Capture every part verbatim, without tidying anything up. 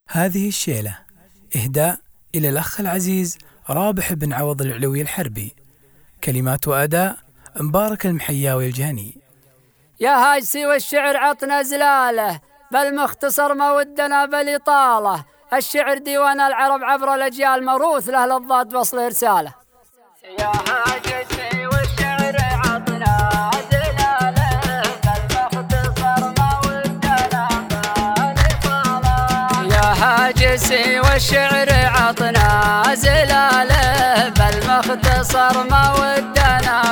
هذه الشيلة إهداء إلى الأخ العزيز رابح بن عوض العلوي الحربي. كلمات وأداء مبارك المحياوي الجهني. يا هاجسي والشعر عطنا زلاله، بل مختصر ما ودنا بالإطالة. الشعر ديوان العرب عبر الأجيال موروث له للضاد وصل إرساله. يا هاجسي والشعر عطنا زلاله، بل مختصر ما ودنا بالإطالة. يا هاجسي والشعر عطنا زلاله، بل مختصر ما ودنا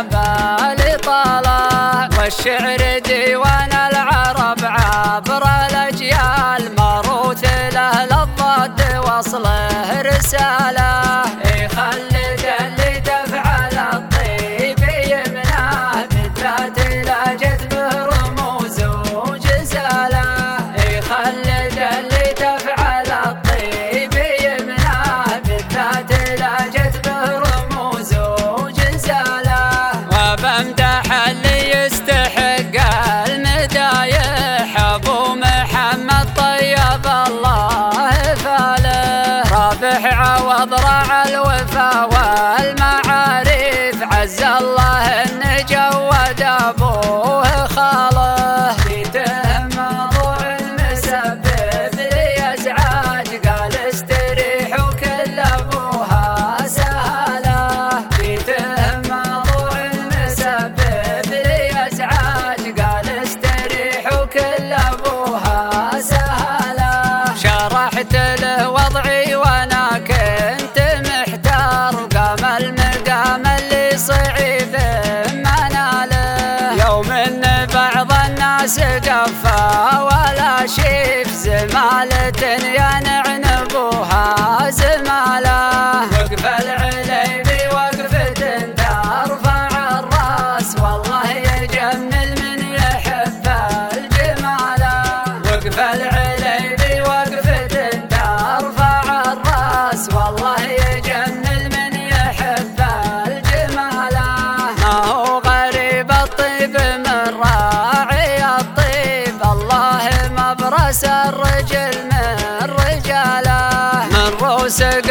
بالإطالة. والشعر ديوان العرب عبر الأجيال موروث له للضاد وصله رسالة. يخلد اللي تفعل الطيب يمناه، بالذات لا جت به رموز وجزاله. يخلد اللي تفعل الطيب يمناه، بالذات لا جت به رموز وجزاله. وبمدح اللي يستحق المدايح، ابو محمد طيب الله فاله. رابح عوض راعى الوفا والمعارف، عز الله ان جود ابوه خاله. جيته موضوع المسبب لي ازعاج، قال استريحوا كل ابوها سهله. جيته موضوع المسبب لي ازعاج، قال استريحوا كل ابوها سهله. شرحت له وضعي وانا كنت محتار، وقام المقام اللي صعيب مناله. يوم ان بعض الناس قفا ولا شيف، زمالة ينعن ابوها زماله. وقف العليبي وقفة ترفع الراس، والله يجمل من يحب الجماله. وقف العليبي وقفة ترفع الراس، والله يجمل من يحب الجماله. ما هو غريب الطيب من راعي الطيب، الله مبرس الرجل من رجاله. من روس